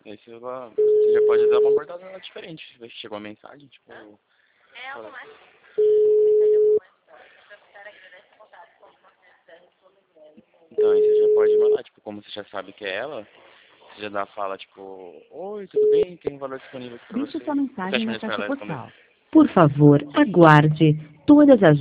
Aí você já pode dar uma abordada diferente. Ver se chegou a mensagem, tipo... É fala- automático. Então, aí você já pode mandar, tipo, como você já sabe que é ela, você já fala, tipo, oi, tudo bem? Tem um valor disponível aqui pra Deixe você. sua Ou você mensagem acha na melhor esperar caixa ela responder? postal. Por favor, aguarde. Todas as